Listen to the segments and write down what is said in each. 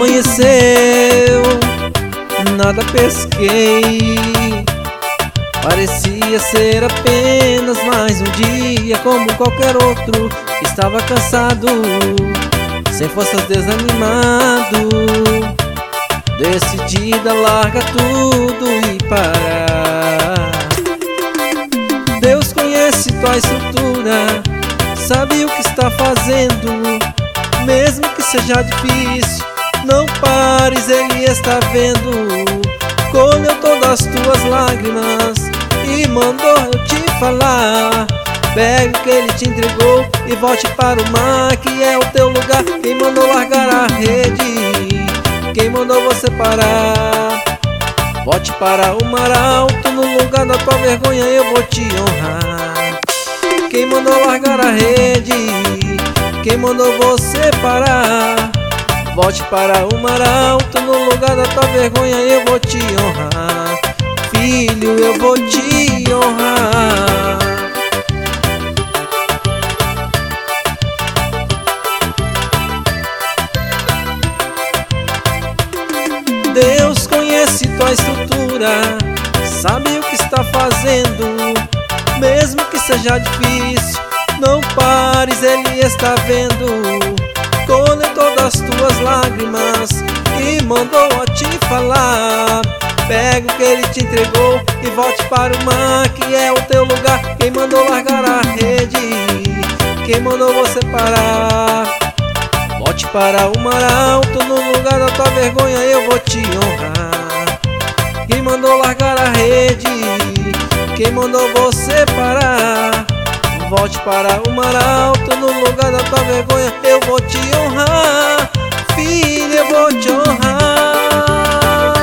Amanheceu, nada pesquei. Parecia ser apenas mais um dia como qualquer outro. Estava cansado, sem forças, desanimado. Decidida, larga tudo e parar. Deus conhece tua estrutura, sabe o que está fazendo. Mesmo que seja difícil, não pares, Ele está vendo. Colheu todas as tuas lágrimas e mandou eu te falar. Pegue o que Ele te entregou e volte para o mar, que é o teu lugar. Quem mandou largar a rede? Quem mandou você parar? Volte para o mar alto, no lugar da tua vergonha eu vou te honrar. Quem mandou largar a rede? Quem mandou você parar? Volte para o mar alto, no lugar da tua vergonha eu vou te honrar. Filho, eu vou te honrar. Deus conhece tua estrutura, sabe o que está fazendo. Mesmo que seja difícil, não pares, Ele está vendo. Colheu todas as tuas lágrimas e mandou a te falar. Pega o que Ele te entregou e volte para o mar, que é o teu lugar. Quem mandou largar a rede? Quem mandou você parar? Volte para o mar alto, no lugar da tua vergonha eu vou te honrar. Quem mandou largar a rede? Quem mandou você parar? Volte para o mar alto, no lugar da tua vergonha eu vou te honrar. Filho, eu vou te honrar.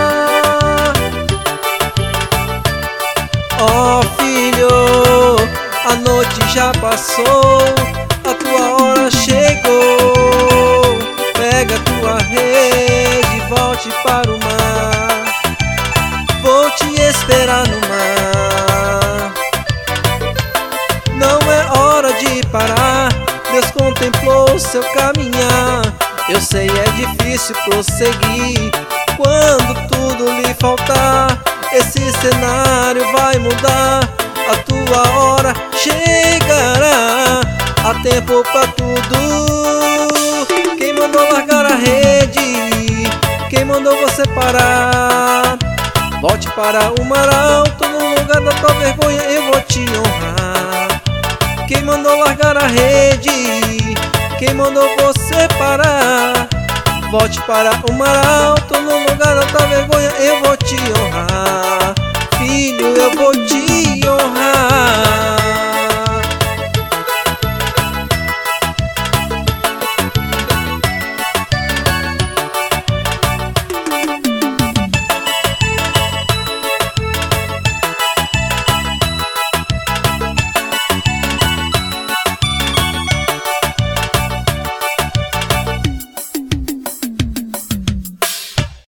Ó filho, a noite já passou, a tua hora chegou. Pega a tua rede e volte para o mar. Vou te esperar no mar. Não é hora de parar, Deus contemplou o seu caminhar. Eu sei, é difícil prosseguir quando tudo lhe faltar. Esse cenário vai mudar, a tua hora chegará. Há tempo pra tudo. Quem mandou largar a rede? Quem mandou você parar? Volte para o mar alto, no lugar da tua vergonha eu vou te honrar. Quem mandou largar a rede? Quem mandou você parar? Volte para o mar alto, no lugar da tua vergonha eu vou te honrar.